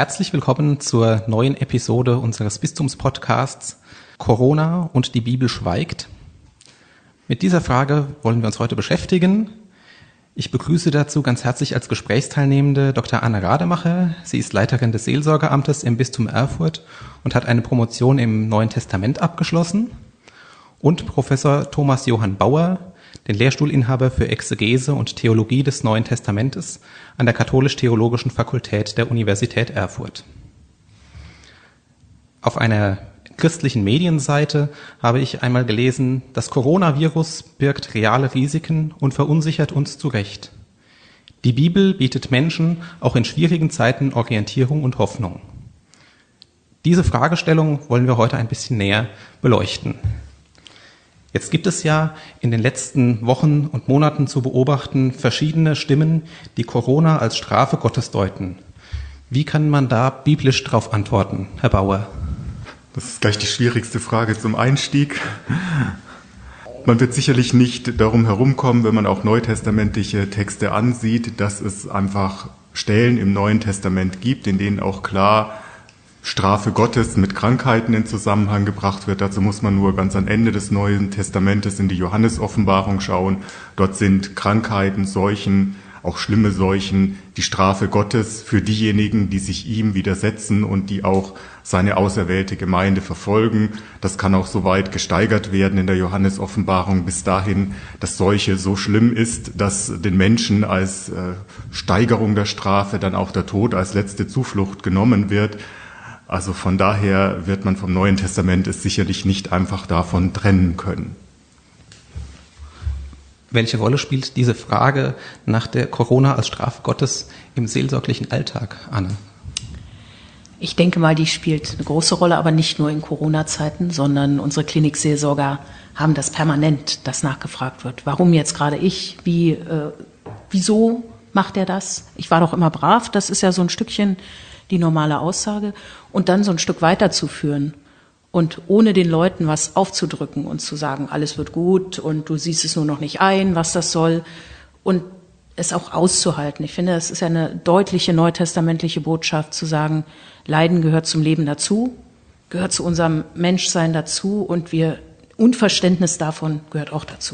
Herzlich willkommen zur neuen Episode unseres Bistumspodcasts Corona und die Bibel schweigt. Mit dieser Frage wollen wir uns heute beschäftigen. Ich begrüße dazu ganz herzlich als Gesprächsteilnehmende Dr. Anne Rademacher. Sie ist Leiterin des Seelsorgeamtes im Bistum Erfurt und hat eine Promotion im Neuen Testament abgeschlossen. Und Professor Thomas Johann Bauer, den Lehrstuhlinhaber für Exegese und Theologie des Neuen Testamentes an der Katholisch-Theologischen Fakultät der Universität Erfurt. Auf einer christlichen Medienseite habe ich einmal gelesen, das Coronavirus birgt reale Risiken und verunsichert uns zu Recht. Die Bibel bietet Menschen auch in schwierigen Zeiten Orientierung und Hoffnung. Diese Fragestellung wollen wir heute ein bisschen näher beleuchten. Jetzt gibt es ja in den letzten Wochen und Monaten zu beobachten verschiedene Stimmen, die Corona als Strafe Gottes deuten. Wie kann man da biblisch darauf antworten, Herr Bauer? Das ist gleich die schwierigste Frage zum Einstieg. Man wird sicherlich nicht darum herumkommen, wenn man auch neutestamentliche Texte ansieht, dass es einfach Stellen im Neuen Testament gibt, in denen auch klar Strafe Gottes mit Krankheiten in Zusammenhang gebracht wird. Dazu muss man nur ganz am Ende des Neuen Testamentes in die Johannes-Offenbarung schauen. Dort sind Krankheiten, Seuchen, auch schlimme Seuchen, die Strafe Gottes für diejenigen, die sich ihm widersetzen und die auch seine auserwählte Gemeinde verfolgen. Das kann auch so weit gesteigert werden in der Johannes-Offenbarung bis dahin, dass Seuche so schlimm ist, dass den Menschen als Steigerung der Strafe dann auch der Tod als letzte Zuflucht genommen wird. Also von daher wird man vom Neuen Testament es sicherlich nicht einfach davon trennen können. Welche Rolle spielt diese Frage nach der Corona als Strafe Gottes im seelsorglichen Alltag, Anne? Ich denke mal, die spielt eine große Rolle, aber nicht nur in Corona-Zeiten, sondern unsere Klinikseelsorger haben das permanent, dass nachgefragt wird. Warum jetzt gerade ich? Wieso macht er das? Ich war doch immer brav. Das ist ja so ein Stückchen die normale Aussage. Und dann so ein Stück weiterzuführen und ohne den Leuten was aufzudrücken und zu sagen, alles wird gut und du siehst es nur noch nicht ein, was das soll, und es auch auszuhalten. Ich finde, es ist ja eine deutliche neutestamentliche Botschaft zu sagen, Leiden gehört zum Leben dazu, gehört zu unserem Menschsein dazu und Unverständnis davon gehört auch dazu.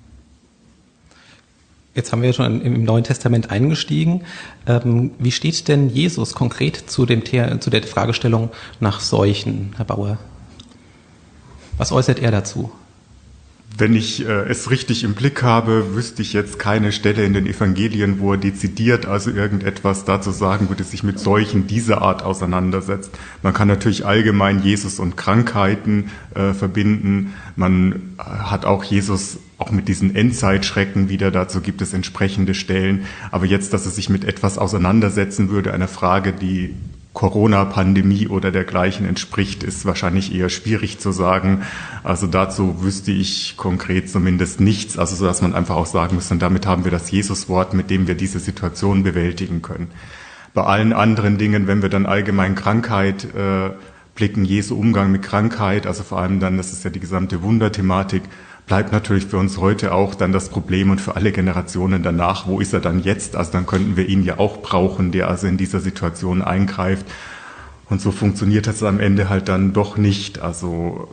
Jetzt haben wir schon im Neuen Testament eingestiegen. Wie steht denn Jesus konkret zu der Fragestellung nach Seuchen, Herr Bauer? Was äußert er dazu? Wenn ich es richtig im Blick habe, wüsste ich jetzt keine Stelle in den Evangelien, wo er dezidiert also irgendetwas dazu sagen würde, sich mit Seuchen dieser Art auseinandersetzt. Man kann natürlich allgemein Jesus und Krankheiten verbinden. Man hat auch Jesus auch mit diesen Endzeitschrecken wieder, dazu gibt es entsprechende Stellen. Aber jetzt, dass er sich mit etwas auseinandersetzen würde, einer Frage, die Corona-Pandemie oder dergleichen entspricht, ist wahrscheinlich eher schwierig zu sagen. Also dazu wüsste ich konkret zumindest nichts, also so, dass man einfach auch sagen müsste, und damit haben wir das Jesuswort, mit dem wir diese Situation bewältigen können. Bei allen anderen Dingen, wenn wir dann allgemein Krankheit blicken, Jesu Umgang mit Krankheit, also vor allem dann, das ist ja die gesamte Wunderthematik, bleibt natürlich für uns heute auch dann das Problem und für alle Generationen danach, wo ist er dann jetzt? Also dann könnten wir ihn ja auch brauchen, der also in dieser Situation eingreift. Und so funktioniert das am Ende halt dann doch nicht. Also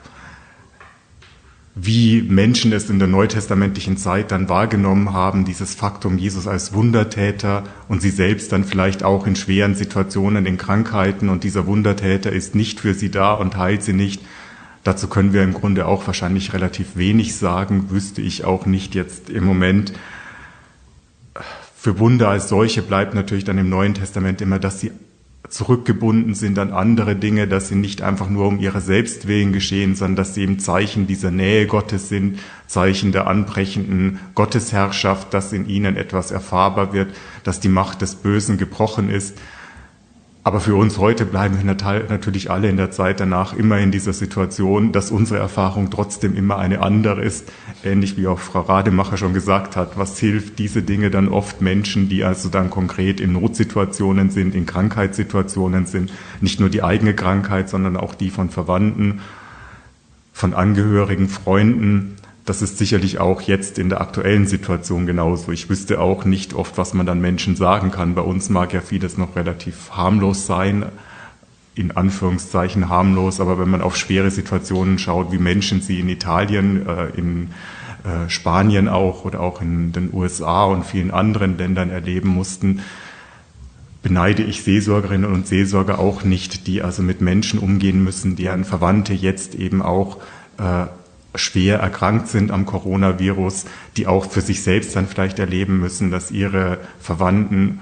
wie Menschen es in der neutestamentlichen Zeit dann wahrgenommen haben, dieses Faktum Jesus als Wundertäter und sie selbst dann vielleicht auch in schweren Situationen, in Krankheiten, und dieser Wundertäter ist nicht für sie da und heilt sie nicht. Dazu können wir im Grunde auch wahrscheinlich relativ wenig sagen, wüsste ich auch nicht jetzt im Moment. Für Wunder als solche bleibt natürlich dann im Neuen Testament immer, dass sie zurückgebunden sind an andere Dinge, dass sie nicht einfach nur um ihrer selbst willen geschehen, sondern dass sie eben Zeichen dieser Nähe Gottes sind, Zeichen der anbrechenden Gottesherrschaft, dass in ihnen etwas erfahrbar wird, dass die Macht des Bösen gebrochen ist. Aber für uns heute bleiben wir natürlich alle in der Zeit danach immer in dieser Situation, dass unsere Erfahrung trotzdem immer eine andere ist. Ähnlich wie auch Frau Rademacher schon gesagt hat, was hilft diese Dinge dann oft Menschen, die also dann konkret in Notsituationen sind, in Krankheitssituationen sind. Nicht nur die eigene Krankheit, sondern auch die von Verwandten, von Angehörigen, Freunden. Das ist sicherlich auch jetzt in der aktuellen Situation genauso. Ich wüsste auch nicht oft, was man dann Menschen sagen kann. Bei uns mag ja vieles noch relativ harmlos sein, in Anführungszeichen harmlos, aber wenn man auf schwere Situationen schaut, wie Menschen sie in Italien, in Spanien auch oder auch in den USA und vielen anderen Ländern erleben mussten, beneide ich Seelsorgerinnen und Seelsorger auch nicht, die also mit Menschen umgehen müssen, deren Verwandte jetzt eben auch schwer erkrankt sind am Coronavirus, die auch für sich selbst dann vielleicht erleben müssen, dass ihre Verwandten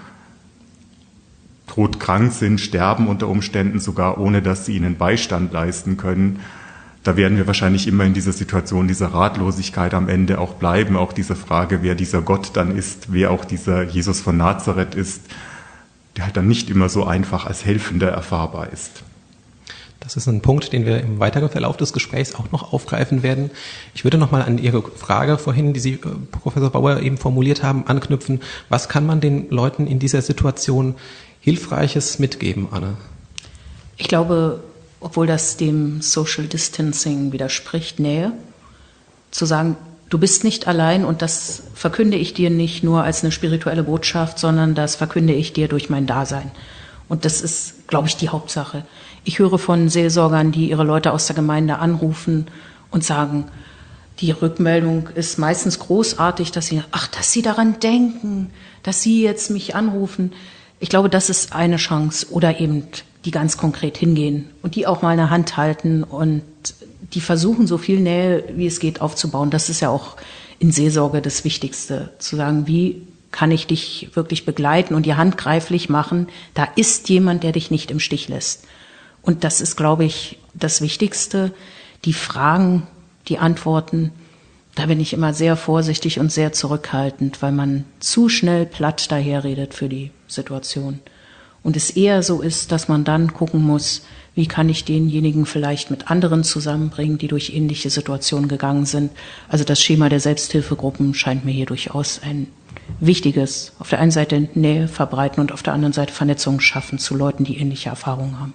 todkrank sind, sterben unter Umständen sogar, ohne dass sie ihnen Beistand leisten können. Da werden wir wahrscheinlich immer in dieser Situation, dieser Ratlosigkeit am Ende auch bleiben, auch diese Frage, wer dieser Gott dann ist, wer auch dieser Jesus von Nazareth ist, der halt dann nicht immer so einfach als Helfender erfahrbar ist. Das ist ein Punkt, den wir im weiteren Verlauf des Gesprächs auch noch aufgreifen werden. Ich würde nochmal an Ihre Frage vorhin, die Sie, Professor Bauer, eben formuliert haben, anknüpfen. Was kann man den Leuten in dieser Situation Hilfreiches mitgeben, Anne? Ich glaube, obwohl das dem Social Distancing widerspricht, Nähe, zu sagen, du bist nicht allein und das verkünde ich dir nicht nur als eine spirituelle Botschaft, sondern das verkünde ich dir durch mein Dasein. Und das ist, glaube ich, die Hauptsache. Ich höre von Seelsorgern, die ihre Leute aus der Gemeinde anrufen und sagen, die Rückmeldung ist meistens großartig, dass sie daran denken, dass sie jetzt mich anrufen. Ich glaube, das ist eine Chance. Oder eben die ganz konkret hingehen und die auch mal eine Hand halten und die versuchen, so viel Nähe, wie es geht, aufzubauen. Das ist ja auch in Seelsorge das Wichtigste, zu sagen, wie kann ich dich wirklich begleiten und die Hand greiflich machen. Da ist jemand, der dich nicht im Stich lässt. Und das ist, glaube ich, das Wichtigste. Die Fragen, die Antworten, da bin ich immer sehr vorsichtig und sehr zurückhaltend, weil man zu schnell platt daherredet für die Situation. Und es eher so ist, dass man dann gucken muss, wie kann ich denjenigen vielleicht mit anderen zusammenbringen, die durch ähnliche Situationen gegangen sind. Also das Schema der Selbsthilfegruppen scheint mir hier durchaus ein wichtiges, auf der einen Seite Nähe verbreiten und auf der anderen Seite Vernetzung schaffen zu Leuten, die ähnliche Erfahrungen haben.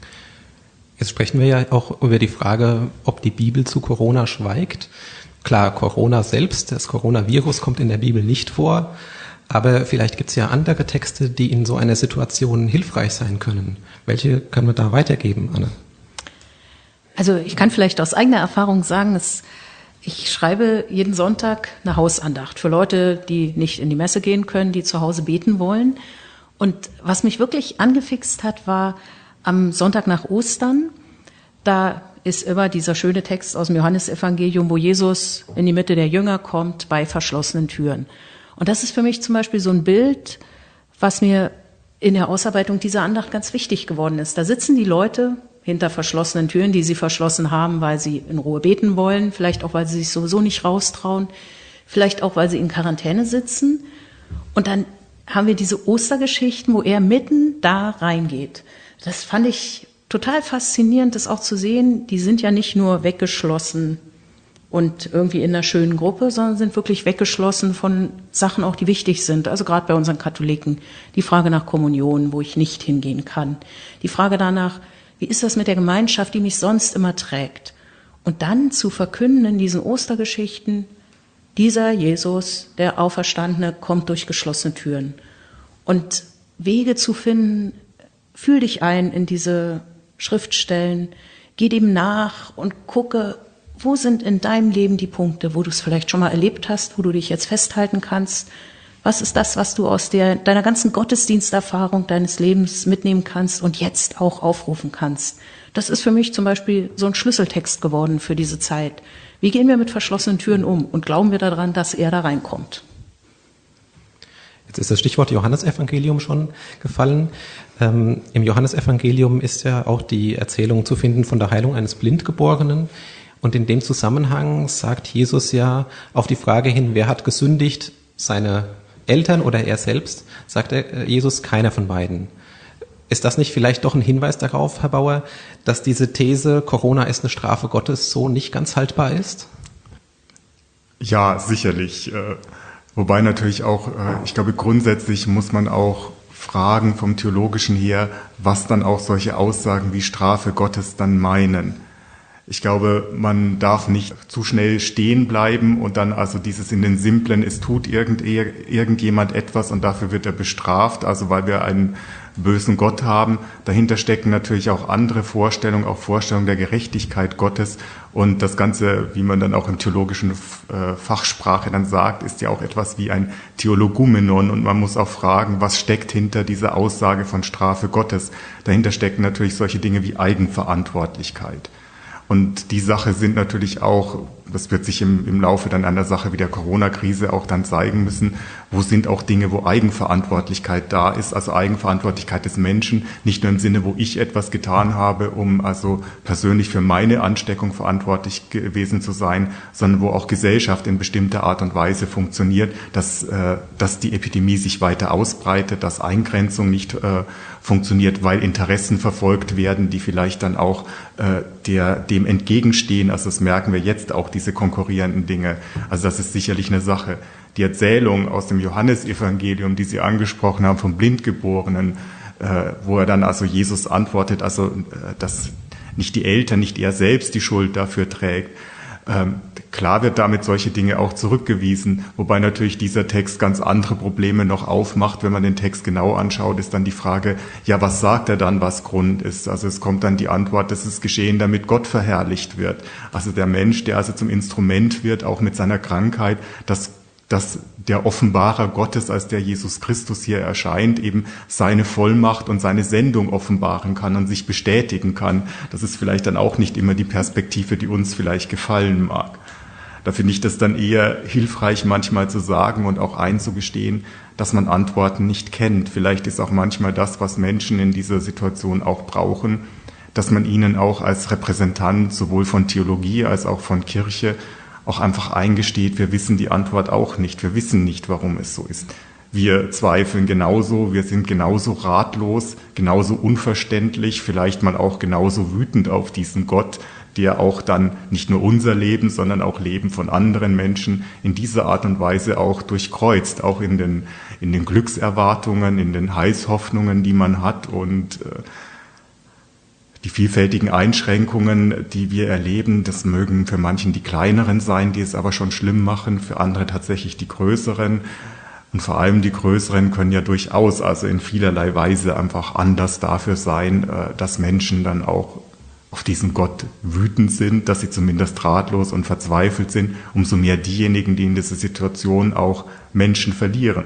Jetzt sprechen wir ja auch über die Frage, ob die Bibel zu Corona schweigt. Klar, Corona selbst, das Coronavirus kommt in der Bibel nicht vor, aber vielleicht gibt es ja andere Texte, die in so einer Situation hilfreich sein können. Welche können wir da weitergeben, Anne? Also ich kann vielleicht aus eigener Erfahrung sagen, ich schreibe jeden Sonntag eine Hausandacht für Leute, die nicht in die Messe gehen können, die zu Hause beten wollen. Und was mich wirklich angefixt hat, war am Sonntag nach Ostern. Da ist immer dieser schöne Text aus dem Johannesevangelium, wo Jesus in die Mitte der Jünger kommt bei verschlossenen Türen. Und das ist für mich zum Beispiel so ein Bild, was mir in der Ausarbeitung dieser Andacht ganz wichtig geworden ist. Da sitzen die Leute hinter verschlossenen Türen, die sie verschlossen haben, weil sie in Ruhe beten wollen, vielleicht auch, weil sie sich sowieso nicht raustrauen, vielleicht auch, weil sie in Quarantäne sitzen. Und dann haben wir diese Ostergeschichten, wo er mitten da reingeht. Das fand ich total faszinierend, das auch zu sehen. Die sind ja nicht nur weggeschlossen und irgendwie in einer schönen Gruppe, sondern sind wirklich weggeschlossen von Sachen auch, die wichtig sind. Also gerade bei unseren Katholiken, die Frage nach Kommunion, wo ich nicht hingehen kann. Die Frage danach, wie ist das mit der Gemeinschaft, die mich sonst immer trägt? Und dann zu verkünden in diesen Ostergeschichten, dieser Jesus, der Auferstandene, kommt durch geschlossene Türen. Und Wege zu finden, fühl dich ein in diese Schriftstellen, geh dem nach und gucke, wo sind in deinem Leben die Punkte, wo du es vielleicht schon mal erlebt hast, wo du dich jetzt festhalten kannst. Was ist das, was du aus deiner ganzen Gottesdiensterfahrung deines Lebens mitnehmen kannst und jetzt auch aufrufen kannst? Das ist für mich zum Beispiel so ein Schlüsseltext geworden für diese Zeit. Wie gehen wir mit verschlossenen Türen um und glauben wir daran, dass er da reinkommt? Jetzt ist das Stichwort Johannesevangelium schon gefallen. Im Johannesevangelium ist ja auch die Erzählung zu finden von der Heilung eines Blindgeborenen. Und in dem Zusammenhang sagt Jesus ja auf die Frage hin, wer hat gesündigt, seine Eltern oder er selbst, sagt Jesus, keiner von beiden. Ist das nicht vielleicht doch ein Hinweis darauf, Herr Bauer, dass diese These, Corona ist eine Strafe Gottes, so nicht ganz haltbar ist? Ja, sicherlich. Wobei natürlich auch, ich glaube, grundsätzlich muss man auch fragen vom Theologischen her, was dann auch solche Aussagen wie Strafe Gottes dann meinen. Ich glaube, man darf nicht zu schnell stehen bleiben und dann also dieses in den Simplen, es tut irgendjemand etwas und dafür wird er bestraft, also weil wir einen bösen Gott haben. Dahinter stecken natürlich auch andere Vorstellungen, auch Vorstellungen der Gerechtigkeit Gottes. Und das Ganze, wie man dann auch im theologischen Fachsprache dann sagt, ist ja auch etwas wie ein Theologumenon. Und man muss auch fragen, was steckt hinter dieser Aussage von Strafe Gottes? Dahinter stecken natürlich solche Dinge wie Eigenverantwortlichkeit. Und die Sache sind natürlich auch, das wird sich im Laufe dann an der Sache wie der Corona-Krise auch dann zeigen müssen, wo sind auch Dinge, wo Eigenverantwortlichkeit da ist, also Eigenverantwortlichkeit des Menschen, nicht nur im Sinne, wo ich etwas getan habe, um also persönlich für meine Ansteckung verantwortlich gewesen zu sein, sondern wo auch Gesellschaft in bestimmter Art und Weise funktioniert, dass die Epidemie sich weiter ausbreitet, dass Eingrenzung nicht funktioniert, weil Interessen verfolgt werden, die vielleicht dann auch dem entgegenstehen. Also das merken wir jetzt auch, diese konkurrierenden Dinge. Also das ist sicherlich eine Sache. Die Erzählung aus dem Johannesevangelium, die Sie angesprochen haben, vom Blindgeborenen, wo er dann also Jesus antwortet, also dass nicht die Eltern, nicht er selbst die Schuld dafür trägt. Klar wird damit solche Dinge auch zurückgewiesen, wobei natürlich dieser Text ganz andere Probleme noch aufmacht. Wenn man den Text genau anschaut, ist dann die Frage, ja, was sagt er dann, was Grund ist? Also es kommt dann die Antwort, das ist geschehen, damit Gott verherrlicht wird. Also der Mensch, der also zum Instrument wird, auch mit seiner Krankheit, dass der Offenbarer Gottes, als der Jesus Christus hier erscheint, eben seine Vollmacht und seine Sendung offenbaren kann und sich bestätigen kann. Das ist vielleicht dann auch nicht immer die Perspektive, die uns vielleicht gefallen mag. Da finde ich das dann eher hilfreich, manchmal zu sagen und auch einzugestehen, dass man Antworten nicht kennt. Vielleicht ist auch manchmal das, was Menschen in dieser Situation auch brauchen, dass man ihnen auch als Repräsentant sowohl von Theologie als auch von Kirche auch einfach eingesteht, wir wissen die Antwort auch nicht. Wir wissen nicht, warum es so ist. Wir zweifeln genauso, wir sind genauso ratlos, genauso unverständlich, vielleicht mal auch genauso wütend auf diesen Gott, der auch dann nicht nur unser Leben, sondern auch Leben von anderen Menschen in dieser Art und Weise auch durchkreuzt, auch in den Glückserwartungen, in den Heilshoffnungen, die man hat und die vielfältigen Einschränkungen, die wir erleben, das mögen für manchen die kleineren sein, die es aber schon schlimm machen, für andere tatsächlich die größeren. Und vor allem die größeren können ja durchaus, also in vielerlei Weise einfach Anlass dafür sein, dass Menschen dann auch auf diesen Gott wütend sind, dass sie zumindest ratlos und verzweifelt sind, umso mehr diejenigen, die in dieser Situation auch Menschen verlieren.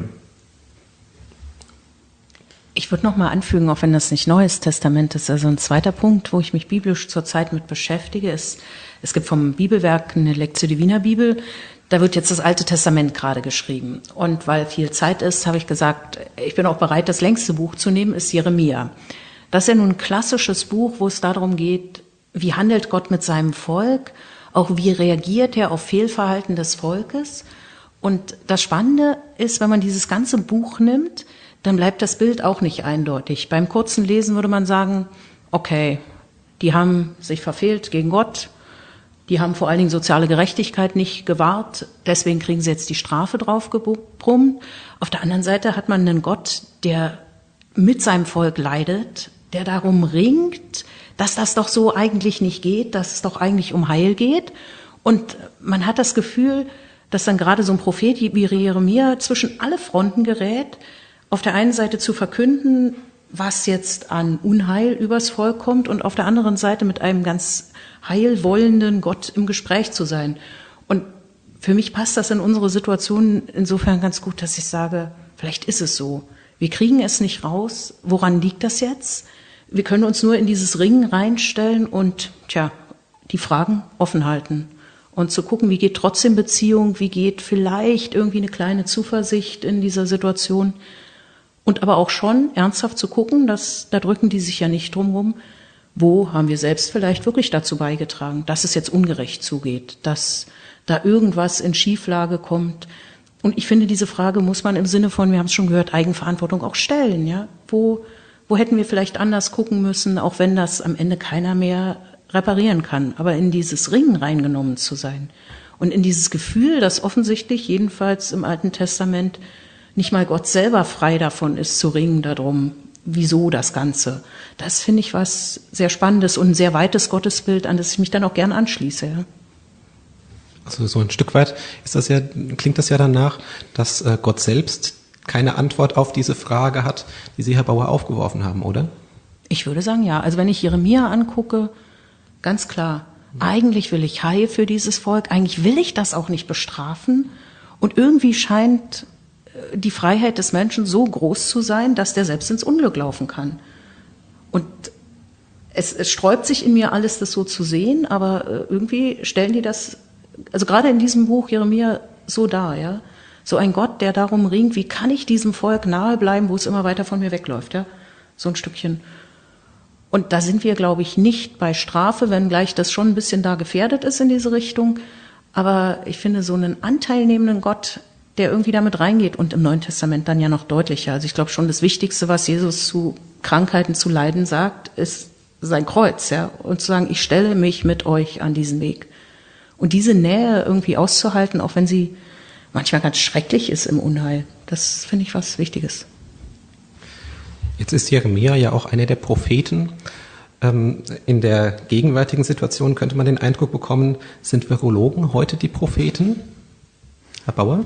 Ich würde noch mal anfügen, auch wenn das nicht Neues Testament ist, also ein zweiter Punkt, wo ich mich biblisch zurzeit mit beschäftige, ist, es gibt vom Bibelwerk eine Lectio Divina Bibel, da wird jetzt das Alte Testament gerade geschrieben. Und weil viel Zeit ist, habe ich gesagt, ich bin auch bereit, das längste Buch zu nehmen, ist Jeremia. Das ist ja nun ein klassisches Buch, wo es darum geht, wie handelt Gott mit seinem Volk, auch wie reagiert er auf Fehlverhalten des Volkes. Und das Spannende ist, wenn man dieses ganze Buch nimmt, dann bleibt das Bild auch nicht eindeutig. Beim kurzen Lesen würde man sagen, okay, die haben sich verfehlt gegen Gott, die haben vor allen Dingen soziale Gerechtigkeit nicht gewahrt, deswegen kriegen sie jetzt die Strafe drauf gebrummt. Auf der anderen Seite hat man einen Gott, der mit seinem Volk leidet, der darum ringt, dass das doch so eigentlich nicht geht, dass es doch eigentlich um Heil geht. Und man hat das Gefühl, dass dann gerade so ein Prophet wie Jeremia zwischen alle Fronten gerät, auf der einen Seite zu verkünden, was jetzt an Unheil übers Volk kommt und auf der anderen Seite mit einem ganz heilwollenden Gott im Gespräch zu sein. Und für mich passt das in unsere Situation insofern ganz gut, dass ich sage, vielleicht ist es so. Wir kriegen es nicht raus. Woran liegt das jetzt? Wir können uns nur in dieses Ringen reinstellen und die Fragen offen halten. Und zu gucken, wie geht trotzdem Beziehung, wie geht vielleicht irgendwie eine kleine Zuversicht in dieser Situation. Und aber auch schon ernsthaft zu gucken, dass da drücken die sich ja nicht drum rum, wo haben wir selbst vielleicht wirklich dazu beigetragen, dass es jetzt ungerecht zugeht, dass da irgendwas in Schieflage kommt. Und ich finde, diese Frage muss man im Sinne von, wir haben es schon gehört, Eigenverantwortung auch stellen. Ja? Wo hätten wir vielleicht anders gucken müssen, auch wenn das am Ende keiner mehr reparieren kann, aber in dieses Ringen reingenommen zu sein und in dieses Gefühl, dass offensichtlich, jedenfalls im Alten Testament, nicht mal Gott selber frei davon ist, zu ringen darum, wieso das Ganze. Das finde ich was sehr Spannendes und ein sehr weites Gottesbild, an das ich mich dann auch gern anschließe. Ja. Also so ein Stück weit klingt das ja danach, dass Gott selbst keine Antwort auf diese Frage hat, die Sie, Herr Bauer, aufgeworfen haben, oder? Ich würde sagen, ja. Also wenn ich Jeremia angucke, ganz klar, eigentlich will ich Heil für dieses Volk, eigentlich will ich das auch nicht bestrafen. Und irgendwie scheint die Freiheit des Menschen so groß zu sein, dass der selbst ins Unglück laufen kann. Und es sträubt sich in mir alles, das so zu sehen, aber irgendwie stellen die das, also gerade in diesem Buch Jeremia, so dar, ja. So ein Gott, der darum ringt, wie kann ich diesem Volk nahe bleiben, wo es immer weiter von mir wegläuft, ja. So ein Stückchen. Und da sind wir, glaube ich, nicht bei Strafe, wenngleich das schon ein bisschen da gefährdet ist in diese Richtung. Aber ich finde so einen anteilnehmenden Gott, der irgendwie damit reingeht und im Neuen Testament dann ja noch deutlicher. Also ich glaube schon, das Wichtigste, was Jesus zu Krankheiten, zu Leiden sagt, ist sein Kreuz, ja. Und zu sagen, ich stelle mich mit euch an diesen Weg. Und diese Nähe irgendwie auszuhalten, auch wenn sie manchmal ganz schrecklich ist im Unheil, das finde ich was Wichtiges. Jetzt ist Jeremia ja auch einer der Propheten. In der gegenwärtigen Situation könnte man den Eindruck bekommen, sind Virologen heute die Propheten? Herr Bauer?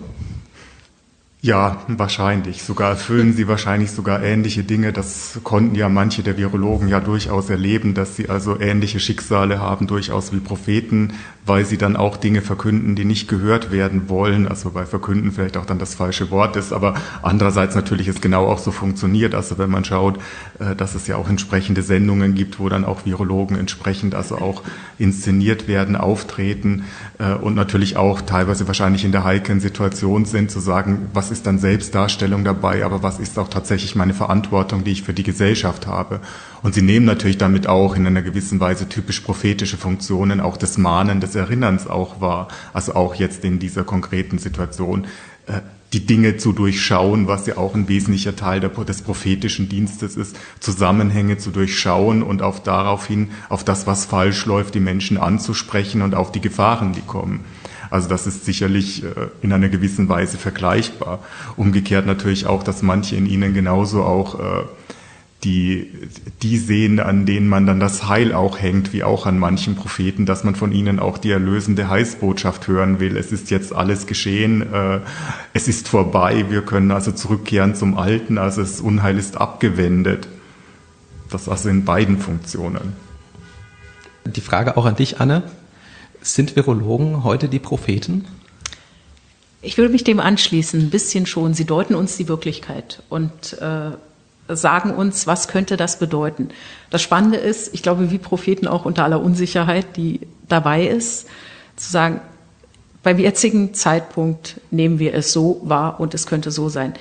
Ja, wahrscheinlich. Sogar erfüllen sie wahrscheinlich sogar ähnliche Dinge. Das konnten ja manche der Virologen ja durchaus erleben, dass sie also ähnliche Schicksale haben, durchaus wie Propheten, weil sie dann auch Dinge verkünden, die nicht gehört werden wollen. Also bei verkünden vielleicht auch dann das falsche Wort ist, aber andererseits natürlich es genau auch so funktioniert. Also wenn man schaut, dass es ja auch entsprechende Sendungen gibt, wo dann auch Virologen entsprechend also auch inszeniert werden, auftreten und natürlich auch teilweise wahrscheinlich in der heiklen Situation sind, zu sagen, was ist dann Selbstdarstellung dabei, aber was ist auch tatsächlich meine Verantwortung, die ich für die Gesellschaft habe. Und sie nehmen natürlich damit auch in einer gewissen Weise typisch prophetische Funktionen, auch des Mahnen, des Erinnerns auch wahr. Also auch jetzt in dieser konkreten Situation, die Dinge zu durchschauen, was ja auch ein wesentlicher Teil des prophetischen Dienstes ist, Zusammenhänge zu durchschauen und auf daraufhin, auf das, was falsch läuft, die Menschen anzusprechen und auf die Gefahren, die kommen. Also das ist sicherlich in einer gewissen Weise vergleichbar. Umgekehrt natürlich auch, dass manche in ihnen genauso auch die sehen, an denen man dann das Heil auch hängt, wie auch an manchen Propheten, dass man von ihnen auch die erlösende Heilsbotschaft hören will. Es ist jetzt alles geschehen, es ist vorbei, wir können also zurückkehren zum Alten, also das Unheil ist abgewendet. Das also in beiden Funktionen. Die Frage auch an dich, Anne. Sind Virologen heute die Propheten? Ich würde mich dem anschließen, ein bisschen schon. Sie deuten uns die Wirklichkeit und sagen uns, was könnte das bedeuten. Das Spannende ist, ich glaube, wie Propheten auch unter aller Unsicherheit, die dabei ist, zu sagen, beim jetzigen Zeitpunkt nehmen wir es so wahr und es könnte so sein.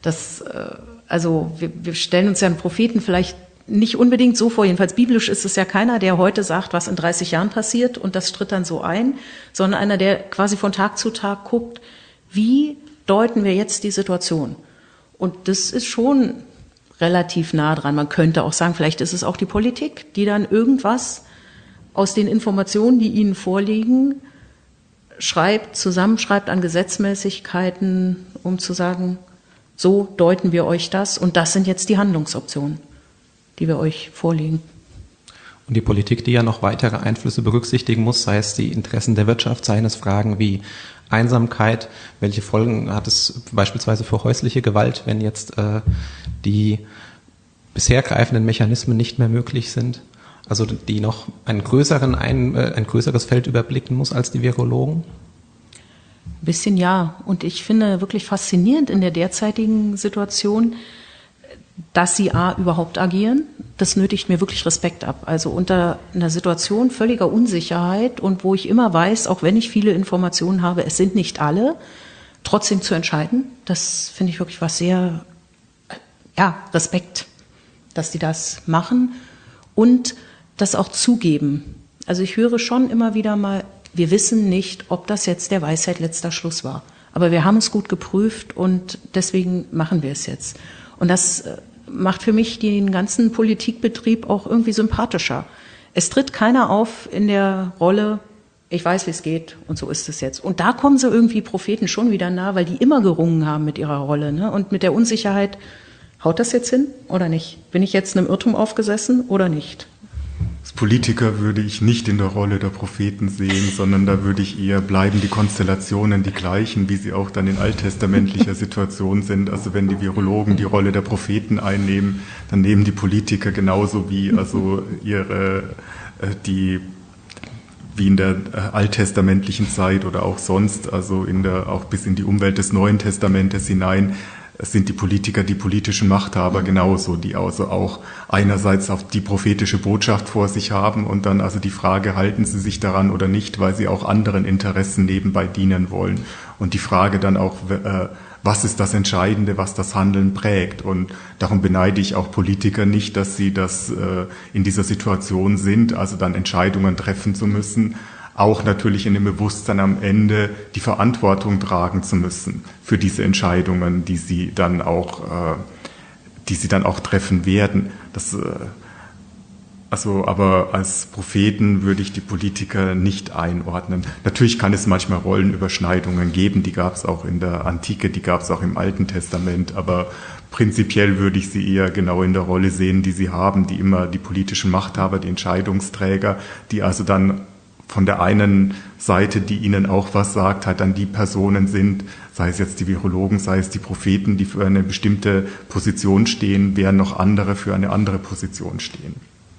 Wir stellen uns ja einen Propheten vielleicht nicht unbedingt so vor, jedenfalls biblisch ist es ja keiner, der heute sagt, was in 30 Jahren passiert und das tritt dann so ein, sondern einer, der quasi von Tag zu Tag guckt, wie deuten wir jetzt die Situation? Und das ist schon relativ nah dran. Man könnte auch sagen, vielleicht ist es auch die Politik, die dann irgendwas aus den Informationen, die ihnen vorliegen, zusammenschreibt an Gesetzmäßigkeiten, um zu sagen, so deuten wir euch das und das sind jetzt die Handlungsoptionen, die wir euch vorlegen. Und die Politik, die ja noch weitere Einflüsse berücksichtigen muss, sei es die Interessen der Wirtschaft, seien es Fragen wie Einsamkeit, welche Folgen hat es beispielsweise für häusliche Gewalt, wenn jetzt die bisher greifenden Mechanismen nicht mehr möglich sind, also die noch ein größeres Feld überblicken muss als die Virologen? Ein bisschen ja. Und ich finde wirklich faszinierend in der derzeitigen Situation, dass sie überhaupt agieren. Das nötigt mir wirklich Respekt ab. Also unter einer Situation völliger Unsicherheit und wo ich immer weiß, auch wenn ich viele Informationen habe, es sind nicht alle, trotzdem zu entscheiden, das finde ich wirklich was sehr, Respekt, dass die das machen und das auch zugeben. Also ich höre schon immer wieder mal, wir wissen nicht, ob das jetzt der Weisheit letzter Schluss war. Aber wir haben es gut geprüft und deswegen machen wir es jetzt. Und das macht für mich den ganzen Politikbetrieb auch irgendwie sympathischer. Es tritt keiner auf in der Rolle, ich weiß, wie es geht und so ist es jetzt. Und da kommen so irgendwie Propheten schon wieder nah, weil die immer gerungen haben mit ihrer Rolle, ne? Und mit der Unsicherheit Haut das jetzt hin oder nicht? Bin ich jetzt einem Irrtum aufgesessen oder nicht? Als Politiker würde ich nicht in der Rolle der Propheten sehen, sondern da würde ich eher bleiben die Konstellationen die gleichen, wie sie auch dann in alttestamentlicher Situation sind. Also wenn die Virologen die Rolle der Propheten einnehmen, dann nehmen die Politiker genauso wie also wie in der alttestamentlichen Zeit oder auch sonst, also auch bis in die Umwelt des Neuen Testamentes hinein, sind die Politiker die politischen Machthaber genauso, die also auch einerseits auch die prophetische Botschaft vor sich haben und dann also die Frage, halten sie sich daran oder nicht, weil sie auch anderen Interessen nebenbei dienen wollen. Und die Frage dann auch, was ist das Entscheidende, was das Handeln prägt? Und darum beneide ich auch Politiker nicht, dass sie das in dieser Situation sind, also dann Entscheidungen treffen zu müssen, auch natürlich in dem Bewusstsein am Ende die Verantwortung tragen zu müssen für diese Entscheidungen, die sie dann auch treffen werden. Aber als Propheten würde ich die Politiker nicht einordnen. Natürlich kann es manchmal Rollenüberschneidungen geben, die gab es auch in der Antike, die gab es auch im Alten Testament, aber prinzipiell würde ich sie eher genau in der Rolle sehen, die sie haben, die immer die politischen Machthaber, die Entscheidungsträger, die also dann von der einen Seite, die ihnen auch was sagt, halt dann die Personen sind, sei es jetzt die Virologen, sei es die Propheten, die für eine bestimmte Position stehen, während noch andere für eine andere Position stehen.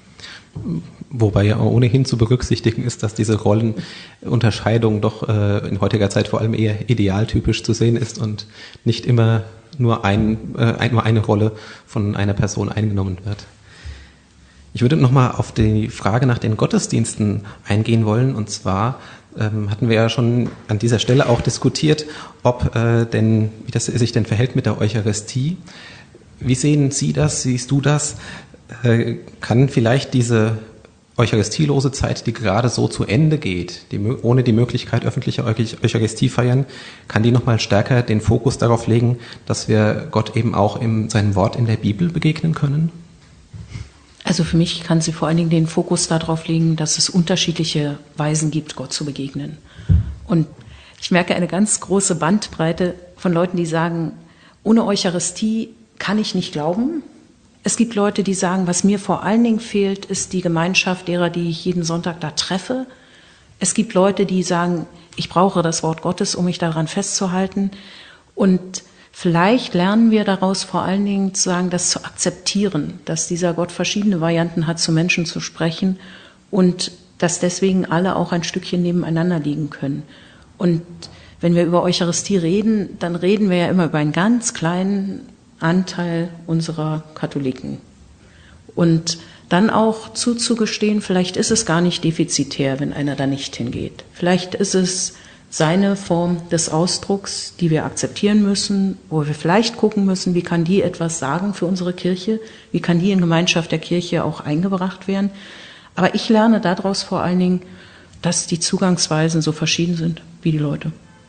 Wobei ja ohnehin zu berücksichtigen ist, dass diese Rollenunterscheidung doch in heutiger Zeit vor allem eher idealtypisch zu sehen ist und nicht immer nur eine Rolle von einer Person eingenommen wird. Ich würde nochmal auf die Frage nach den Gottesdiensten eingehen wollen. Und zwar hatten wir ja schon an dieser Stelle auch diskutiert, wie das sich denn verhält mit der Eucharistie. Wie sehen Sie das? Siehst du das? Kann vielleicht diese eucharistielose Zeit, die gerade so zu Ende geht, ohne die Möglichkeit öffentlicher Eucharistie feiern, kann die nochmal stärker den Fokus darauf legen, dass wir Gott eben auch in seinem Wort in der Bibel begegnen können? Also für mich kann sie vor allen Dingen den Fokus darauf legen, dass es unterschiedliche Weisen gibt, Gott zu begegnen. Und ich merke eine ganz große Bandbreite von Leuten, die sagen, ohne Eucharistie kann ich nicht glauben. Es gibt Leute, die sagen, was mir vor allen Dingen fehlt, ist die Gemeinschaft derer, die ich jeden Sonntag da treffe. Es gibt Leute, die sagen, ich brauche das Wort Gottes, um mich daran festzuhalten. Und vielleicht lernen wir daraus vor allen Dingen zu sagen, das zu akzeptieren, dass dieser Gott verschiedene Varianten hat, zu Menschen zu sprechen und dass deswegen alle auch ein Stückchen nebeneinander liegen können. Und wenn wir über Eucharistie reden, dann reden wir ja immer über einen ganz kleinen Anteil unserer Katholiken. Und dann auch zuzugestehen, vielleicht ist es gar nicht defizitär, wenn einer da nicht hingeht. Vielleicht ist es seine Form des Ausdrucks, die wir akzeptieren müssen, wo wir vielleicht gucken müssen, wie kann die etwas sagen für unsere Kirche, wie kann die in Gemeinschaft der Kirche auch eingebracht werden. Aber ich lerne daraus vor allen Dingen, dass die Zugangsweisen so verschieden sind wie die Leute.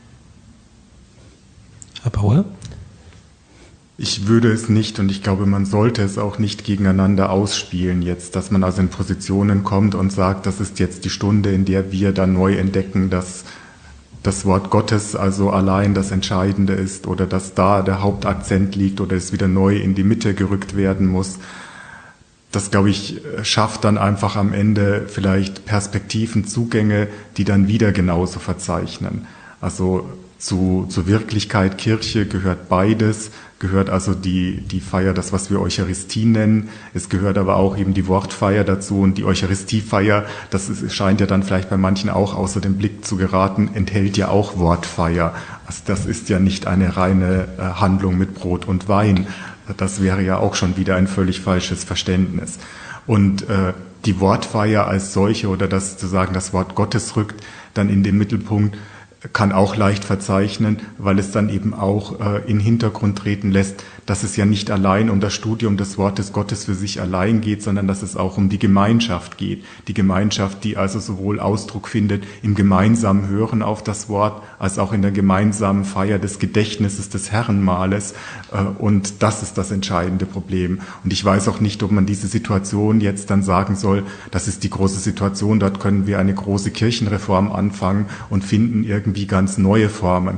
Herr Bauer? Ich würde es nicht und ich glaube, man sollte es auch nicht gegeneinander ausspielen jetzt, dass man also in Positionen kommt und sagt, das ist jetzt die Stunde, in der wir dann neu entdecken, dass das Wort Gottes also allein das Entscheidende ist oder dass da der Hauptakzent liegt oder es wieder neu in die Mitte gerückt werden muss. Das, glaube ich, schafft dann einfach am Ende vielleicht Perspektiven, Zugänge, die dann wieder genauso verzeichnen. Also zur Wirklichkeit Kirche gehört beides, gehört also die Feier, das was wir Eucharistie nennen, es gehört aber auch eben die Wortfeier dazu und die Eucharistiefeier, scheint ja dann vielleicht bei manchen auch außer dem Blick zu geraten, enthält ja auch Wortfeier. Also das ist ja nicht eine reine Handlung mit Brot und Wein, das wäre ja auch schon wieder ein völlig falsches Verständnis. Und die Wortfeier als solche oder das zu sagen, das Wort Gottes rückt dann in den Mittelpunkt, kann auch leicht verzeichnen, weil es dann eben auch in den Hintergrund treten lässt, dass es ja nicht allein um das Studium des Wortes Gottes für sich allein geht, sondern dass es auch um die Gemeinschaft geht. Die Gemeinschaft, die also sowohl Ausdruck findet im gemeinsamen Hören auf das Wort, als auch in der gemeinsamen Feier des Gedächtnisses des Herrenmahles. Und das ist das entscheidende Problem. Und ich weiß auch nicht, ob man diese Situation jetzt dann sagen soll, das ist die große Situation, dort können wir eine große Kirchenreform anfangen und finden irgendwie ganz neue Formen.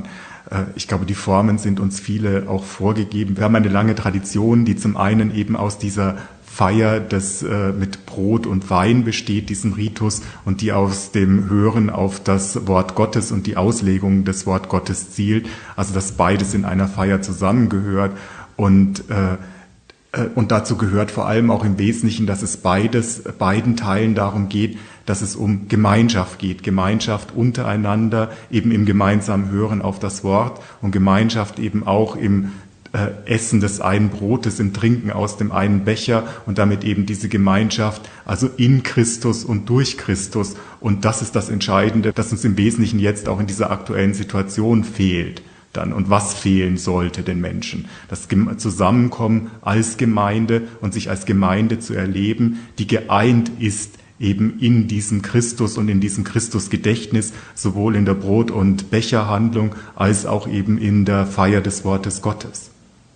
Ich glaube, die Formen sind uns viele auch vorgegeben. Wir haben eine lange Tradition, die zum einen eben aus dieser Feier des mit Brot und Wein besteht, diesem Ritus, und die aus dem Hören auf das Wort Gottes und die Auslegung des Wort Gottes zielt. Also dass beides in einer Feier zusammengehört und dazu gehört vor allem auch im Wesentlichen, dass es beiden Teilen darum geht, dass es um Gemeinschaft geht. Gemeinschaft untereinander, eben im gemeinsamen Hören auf das Wort und Gemeinschaft eben auch im Essen des einen Brotes, im Trinken aus dem einen Becher und damit eben diese Gemeinschaft, also in Christus und durch Christus. Und das ist das Entscheidende, das uns im Wesentlichen jetzt auch in dieser aktuellen Situation fehlt. Und was fehlen sollte den Menschen? Das Zusammenkommen als Gemeinde und sich als Gemeinde zu erleben, die geeint ist eben in diesem Christus und in diesem Christusgedächtnis, sowohl in der Brot- und Becherhandlung als auch eben in der Feier des Wortes Gottes.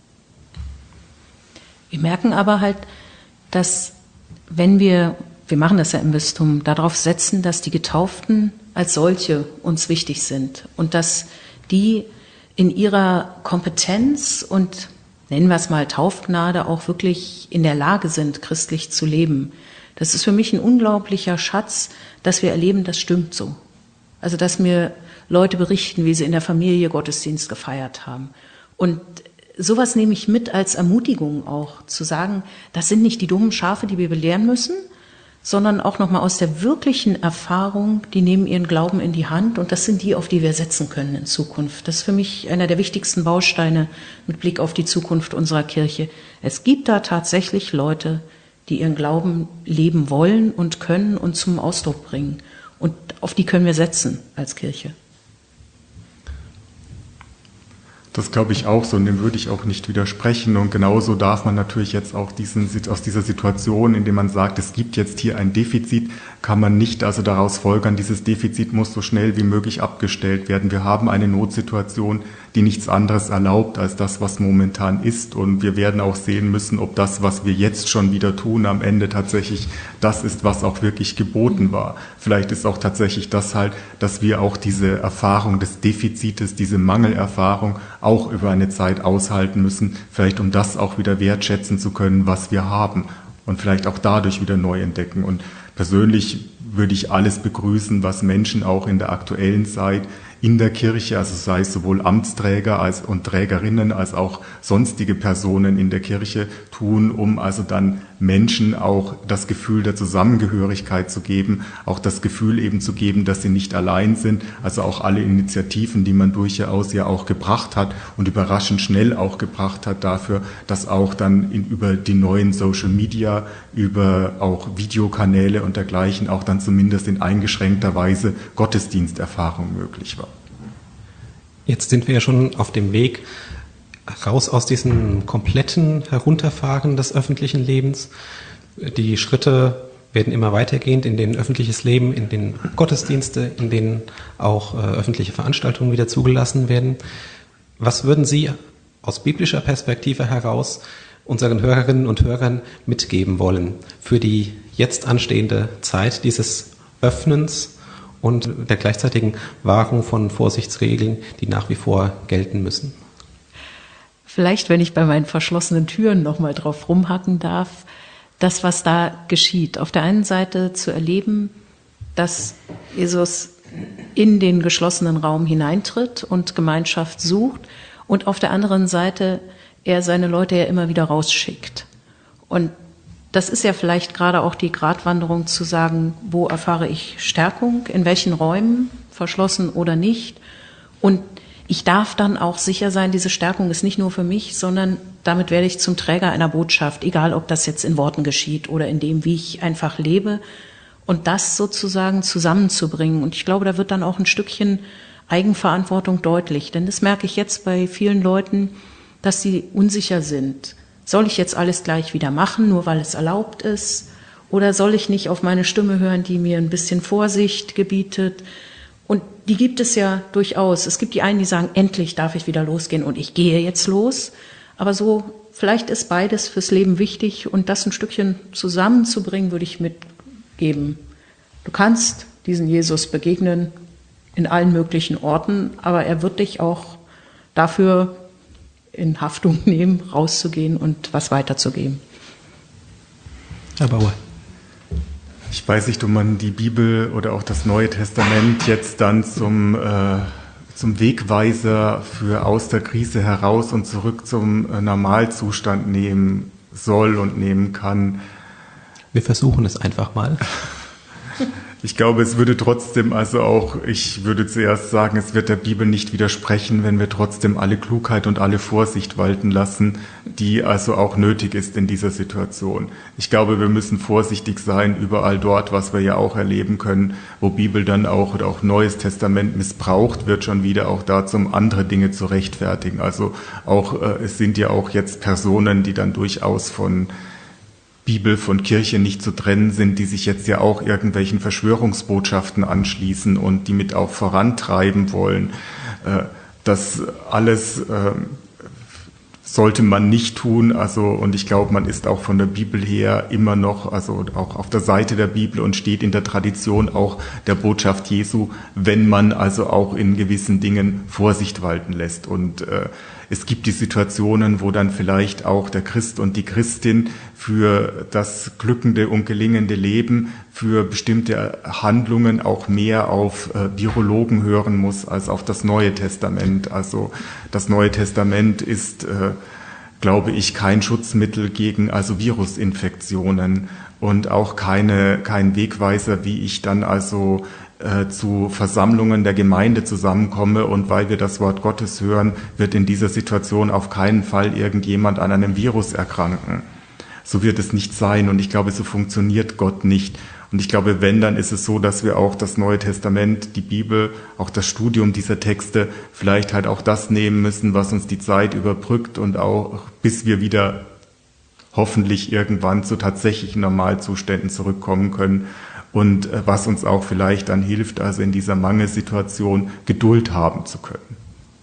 Wir merken aber halt, dass wenn wir machen das ja im Bistum, darauf setzen, dass die Getauften als solche uns wichtig sind und dass die in ihrer Kompetenz und, nennen wir es mal, Taufgnade auch wirklich in der Lage sind, christlich zu leben. Das ist für mich ein unglaublicher Schatz, dass wir erleben, das stimmt so. Also, dass mir Leute berichten, wie sie in der Familie Gottesdienst gefeiert haben. Und sowas nehme ich mit als Ermutigung auch, zu sagen, das sind nicht die dummen Schafe, die wir belehren müssen, sondern auch nochmal aus der wirklichen Erfahrung, die nehmen ihren Glauben in die Hand und das sind die, auf die wir setzen können in Zukunft. Das ist für mich einer der wichtigsten Bausteine mit Blick auf die Zukunft unserer Kirche. Es gibt da tatsächlich Leute, die ihren Glauben leben wollen und können und zum Ausdruck bringen. Und auf die können wir setzen als Kirche. Das glaube ich auch so und dem würde ich auch nicht widersprechen. Und genauso darf man natürlich jetzt auch aus dieser Situation, in der man sagt, es gibt jetzt hier ein Defizit, kann man nicht also daraus folgern, dieses Defizit muss so schnell wie möglich abgestellt werden. Wir haben eine Notsituation, die nichts anderes erlaubt als das, was momentan ist. Und wir werden auch sehen müssen, ob das, was wir jetzt schon wieder tun, am Ende tatsächlich das ist, was auch wirklich geboten war. Vielleicht ist auch tatsächlich das halt, dass wir auch diese Erfahrung des Defizites, diese Mangelerfahrung auch über eine Zeit aushalten müssen, vielleicht um das auch wieder wertschätzen zu können, was wir haben und vielleicht auch dadurch wieder neu entdecken. Und persönlich würde ich alles begrüßen, was Menschen auch in der aktuellen Zeit in der Kirche, also sei es sowohl Amtsträger und Trägerinnen als auch sonstige Personen in der Kirche tun, um also dann Menschen auch das Gefühl der Zusammengehörigkeit zu geben, auch das Gefühl eben zu geben, dass sie nicht allein sind, also auch alle Initiativen, die man durchaus ja auch gebracht hat und überraschend schnell auch gebracht hat dafür, dass auch dann über die neuen Social Media, über auch Videokanäle und dergleichen auch dann zumindest in eingeschränkter Weise Gottesdiensterfahrung möglich war. Jetzt sind wir ja schon auf dem Weg raus aus diesem kompletten Herunterfahren des öffentlichen Lebens. Die Schritte werden immer weitergehend in den öffentliches Leben, in den Gottesdienste, in denen auch öffentliche Veranstaltungen wieder zugelassen werden. Was würden Sie aus biblischer Perspektive heraus unseren Hörerinnen und Hörern mitgeben wollen für die jetzt anstehende Zeit dieses Öffnens und der gleichzeitigen Wahrung von Vorsichtsregeln, die nach wie vor gelten müssen? Vielleicht, wenn ich bei meinen verschlossenen Türen nochmal drauf rumhacken darf, das, was da geschieht. Auf der einen Seite zu erleben, dass Jesus in den geschlossenen Raum hineintritt und Gemeinschaft sucht und auf der anderen Seite er seine Leute ja immer wieder rausschickt. Und das ist ja vielleicht gerade auch die Gratwanderung zu sagen, wo erfahre ich Stärkung, in welchen Räumen, verschlossen oder nicht. Und ich darf dann auch sicher sein, diese Stärkung ist nicht nur für mich, sondern damit werde ich zum Träger einer Botschaft, egal ob das jetzt in Worten geschieht oder in dem, wie ich einfach lebe. Und das sozusagen zusammenzubringen. Und ich glaube, da wird dann auch ein Stückchen Eigenverantwortung deutlich. Denn das merke ich jetzt bei vielen Leuten, dass sie unsicher sind. Soll ich jetzt alles gleich wieder machen, nur weil es erlaubt ist? Oder soll ich nicht auf meine Stimme hören, die mir ein bisschen Vorsicht gebietet? Und die gibt es ja durchaus. Es gibt die einen, die sagen, endlich darf ich wieder losgehen und ich gehe jetzt los. Aber so, vielleicht ist beides fürs Leben wichtig und das ein Stückchen zusammenzubringen, würde ich mitgeben. Du kannst diesen Jesus begegnen in allen möglichen Orten, aber er wird dich auch dafür in Haftung nehmen, rauszugehen und was weiterzugeben. Herr Bauer. Ich weiß nicht, ob man die Bibel oder auch das Neue Testament jetzt dann zum Wegweiser für aus der Krise heraus und zurück zum Normalzustand nehmen soll und nehmen kann. Wir versuchen es einfach mal. Ich glaube, es würde trotzdem, ich würde zuerst sagen, es wird der Bibel nicht widersprechen, wenn wir trotzdem alle Klugheit und alle Vorsicht walten lassen, die also auch nötig ist in dieser Situation. Ich glaube, wir müssen vorsichtig sein überall dort, was wir ja auch erleben können, wo Bibel dann auch oder auch Neues Testament missbraucht wird, schon wieder auch dazu, um andere Dinge zu rechtfertigen. Also auch, es sind ja auch jetzt Personen, die dann durchaus von Bibel von Kirche nicht zu trennen sind, die sich jetzt ja auch irgendwelchen Verschwörungsbotschaften anschließen und die mit auch vorantreiben wollen. Das alles sollte man nicht tun. Und ich glaube, man ist auch von der Bibel her immer noch, auch auf der Seite der Bibel und steht in der Tradition auch der Botschaft Jesu, wenn man also auch in gewissen Dingen Vorsicht walten lässt. Und es gibt die Situationen, wo dann vielleicht auch der Christ und die Christin für das glückende und gelingende Leben, für bestimmte Handlungen auch mehr auf Virologen hören muss als auf das Neue Testament. Also das Neue Testament ist, glaube ich, kein Schutzmittel gegen Virusinfektionen und auch kein Wegweiser, wie ich dann zu Versammlungen der Gemeinde zusammenkomme und weil wir das Wort Gottes hören, wird in dieser Situation auf keinen Fall irgendjemand an einem Virus erkranken. So wird es nicht sein und ich glaube, so funktioniert Gott nicht. Und ich glaube, wenn, dann ist es so, dass wir auch das Neue Testament, die Bibel, auch das Studium dieser Texte vielleicht halt auch das nehmen müssen, was uns die Zeit überbrückt und auch bis wir wieder hoffentlich irgendwann zu tatsächlichen Normalzuständen zurückkommen können. Und was uns auch vielleicht dann hilft, also in dieser Mangelsituation Geduld haben zu können.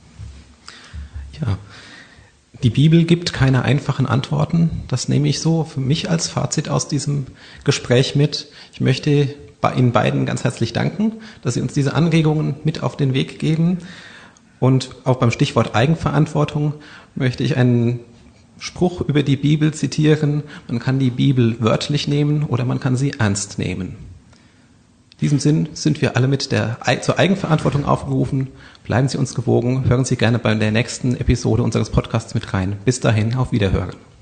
Ja, die Bibel gibt keine einfachen Antworten. Das nehme ich so für mich als Fazit aus diesem Gespräch mit. Ich möchte bei Ihnen beiden ganz herzlich danken, dass Sie uns diese Anregungen mit auf den Weg geben. Und auch beim Stichwort Eigenverantwortung möchte ich einen Spruch über die Bibel zitieren. Man kann die Bibel wörtlich nehmen oder man kann sie ernst nehmen. In diesem Sinn sind wir alle zur Eigenverantwortung aufgerufen. Bleiben Sie uns gewogen. Hören Sie gerne bei der nächsten Episode unseres Podcasts mit rein. Bis dahin, auf Wiederhören.